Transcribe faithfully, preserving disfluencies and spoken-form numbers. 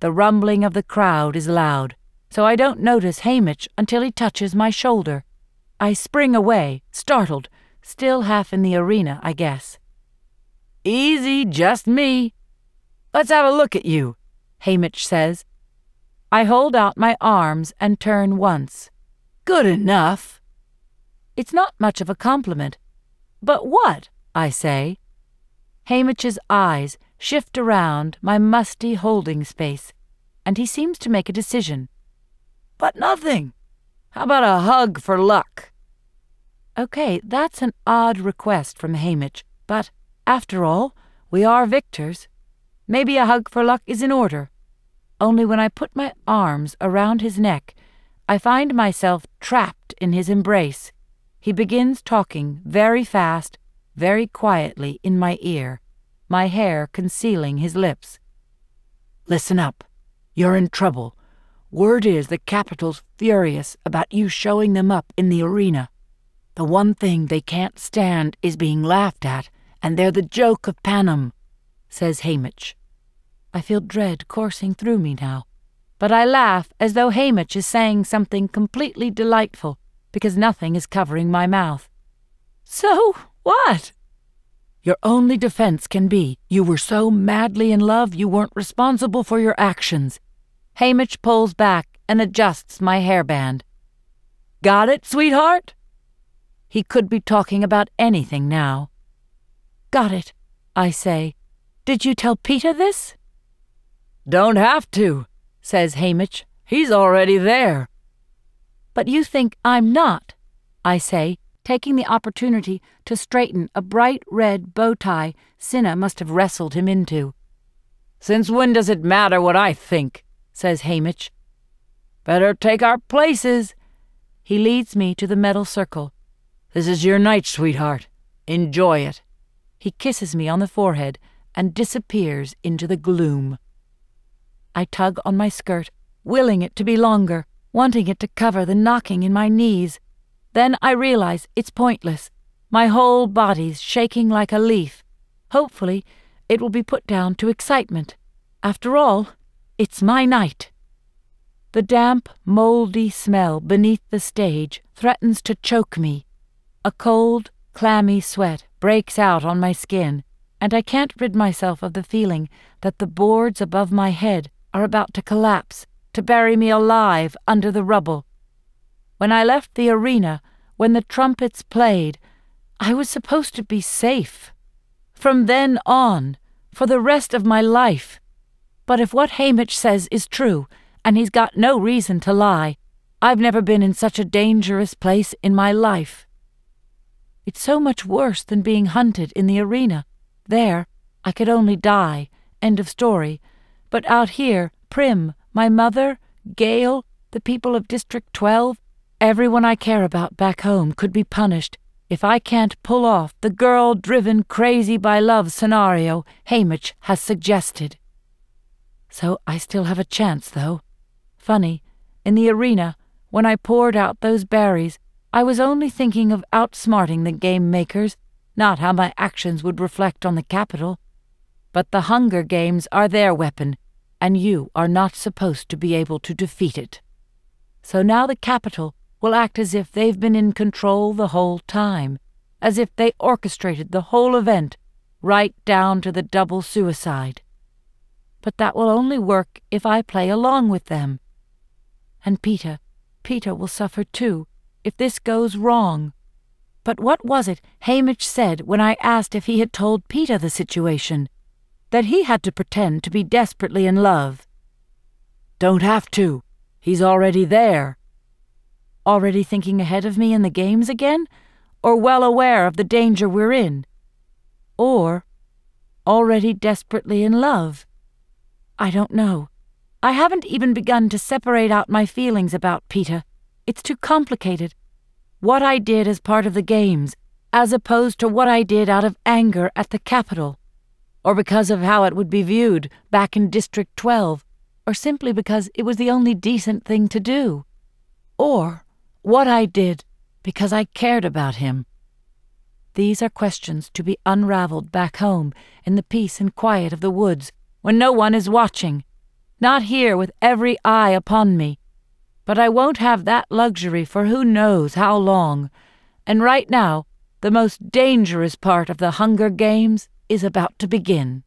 The rumbling of the crowd is loud, so I don't notice Haymitch until he touches my shoulder. I spring away, startled, still half in the arena, I guess. "Easy, just me. Let's have a look at you," Haymitch says. I hold out my arms and turn once. "Good enough." It's not much of a compliment. "But what?" I say. Haymitch's eyes shift around my musty holding space, and he seems to make a decision. "But nothing. How about a hug for luck?" Okay, that's an odd request from Haymitch, but, after all, we are victors. Maybe a hug for luck is in order. Only when I put my arms around his neck, I find myself trapped in his embrace. He begins talking very fast, very quietly in my ear, my hair concealing his lips. "Listen up. You're in trouble. Word is the Capitol's furious about you showing them up in the arena. The one thing they can't stand is being laughed at, and they're the joke of Panem," says Haymitch. I feel dread coursing through me now, but I laugh as though Haymitch is saying something completely delightful, because nothing is covering my mouth. "So what?" "Your only defense can be you were so madly in love you weren't responsible for your actions." Haymitch pulls back and adjusts my hairband. "Got it, sweetheart?" He could be talking about anything now. "Got it," I say. "Did you tell Peter this?" "Don't have to," says Haymitch. "He's already there." "But you think I'm not," I say, taking the opportunity to straighten a bright red bow tie Cinna must have wrestled him into. "Since when does it matter what I think?" says Haymitch. "Better take our places." He leads me to the metal circle. "This is your night, sweetheart. Enjoy it." He kisses me on the forehead and disappears into the gloom. I tug on my skirt, willing it to be longer, wanting it to cover the knocking in my knees. Then I realize it's pointless. My whole body's shaking like a leaf. Hopefully, it will be put down to excitement. After all, it's my night. The damp, moldy smell beneath the stage threatens to choke me. A cold, clammy sweat breaks out on my skin, and I can't rid myself of the feeling that the boards above my head are about to collapse, to bury me alive under the rubble. When I left the arena, when the trumpets played, I was supposed to be safe. From then on, for the rest of my life. But if what Haymitch says is true, and he's got no reason to lie, I've never been in such a dangerous place in my life. It's so much worse than being hunted in the arena. There, I could only die, end of story. But out here, Prim, my mother, Gale, the people of District twelve, everyone I care about back home could be punished if I can't pull off the girl-driven crazy by love scenario Haymitch has suggested. So I still have a chance, though. Funny, in the arena, when I poured out those berries, I was only thinking of outsmarting the game makers, not how my actions would reflect on the Capitol. But the Hunger Games are their weapon, and you are not supposed to be able to defeat it. So now the Capitol will act as if they've been in control the whole time, as if they orchestrated the whole event, right down to the double suicide. But that will only work if I play along with them. And Peter, Peter will suffer too, if this goes wrong. But what was it Haymitch said when I asked if he had told Peter the situation? That he had to pretend to be desperately in love. "Don't have to. He's already there." Already thinking ahead of me in the games again? Or well aware of the danger we're in? Or already desperately in love? I don't know. I haven't even begun to separate out my feelings about Peter. It's too complicated. What I did as part of the games, as opposed to what I did out of anger at the Capitol, or because of how it would be viewed back in District twelve, or simply because it was the only decent thing to do. Or what I did because I cared about him. These are questions to be unraveled back home in the peace and quiet of the woods, when no one is watching. Not here with every eye upon me. But I won't have that luxury for who knows how long, and right now the most dangerous part of the Hunger Games is about to begin.